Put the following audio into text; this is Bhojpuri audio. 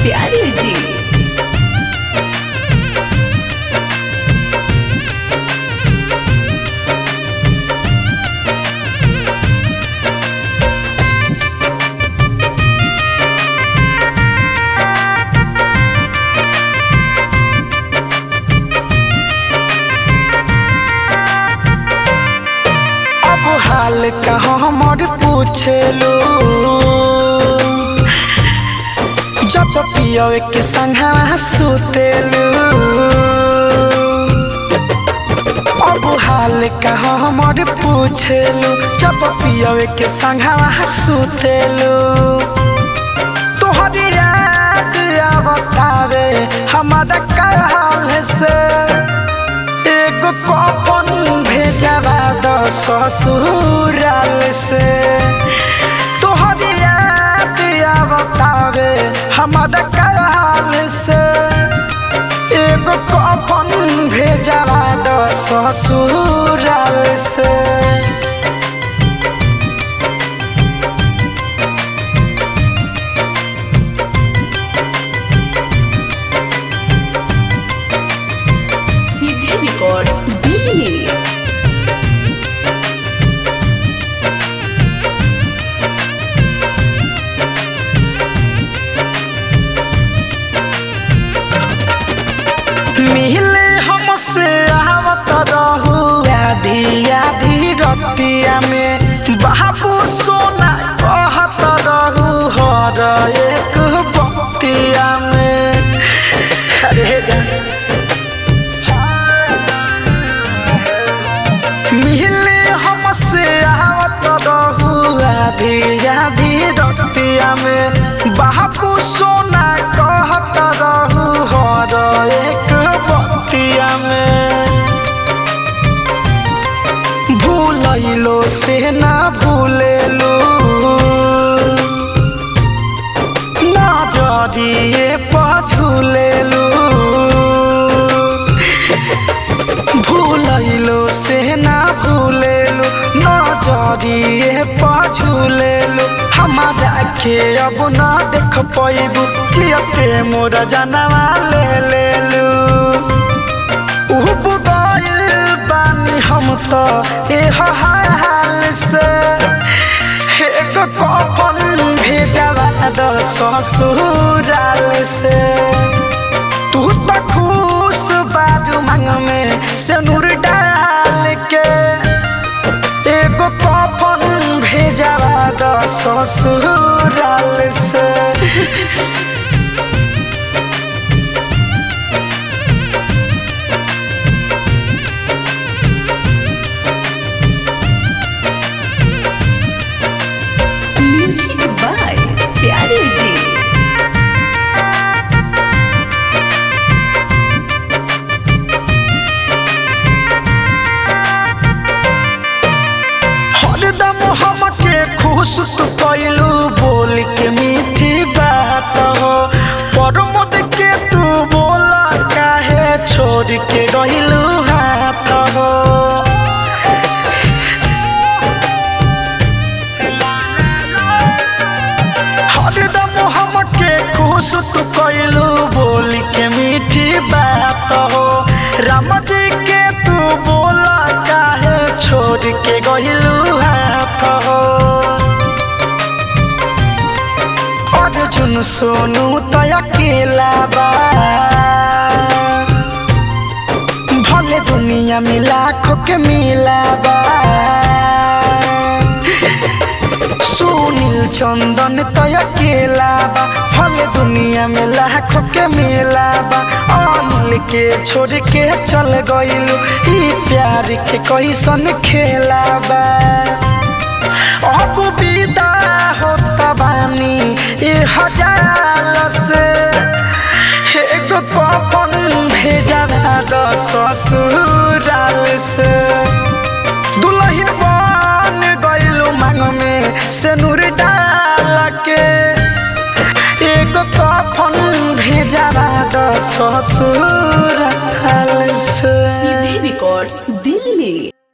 प्यारे जी। हाल का हमर पूछेलू जब पियवे के संगवा सुतेलू। अब हाल का हमर पूछेलू जब पियवे के संगवा सुतेलू। तोहरी याद आवतावे हमारा काल से एगो कफन भेजवा दो ससुराल से। तोहरी याद आवतावे हमारा काल से एगो कफन भेजवा दो ससुराल से। मिले हमसे आवत रहू आधी आधी रतिया में बाबू सोना कहत रहू हर एक बतिया में। अरे मिले हमसे आवत रहू आधी आधी रतिया में बाबू सोना कहत रहू हर एक बतिया में। भूलैलो से ना भूलेलू ना जदिए पझुलेलू। भूलैलो से ना भूलेलू ना जदिए पझुलेलू। हमारा के अब ना देख पैबू जियते मोरा जानवा ले लेलू। बानी हम तो ए हाल से एगो कफन भेजवा दो ससुराल से। तू तो खुश बारू मांग में सिंदूर डाल के एगो कफन भेजवा दो ससुराल से। प्यारे जी हरदम हमके खुश तू कैलू बोल के मीठी बात हो। परमोद के तू बोला काहे छोड़ के गइलू हाथ हो। खुश तू कैलू बोल के मीठी बात हो। राम जी के तू बोला काहे छोड़ के गइलू हाथ हो। अर्जुन सोनू तो अकेला बा भले दुनिया में लाखों के मिला बा। सुनील चंदन तो अकेला बा भले दुनिया में लाखों के मिला बा। अनिल के छोड़ के चल गइलू ई प्यार के कैसन खेला बा। अब विदा होता बानी ए हजार से एगो कफन भेजवा दो ससुराल से। दुल्हन बन गइलू मांग में सिंदूर डाल के एगो कफन भेजवा दो ससुराल से। सीधे रिकॉर्ड्स दिल्ली।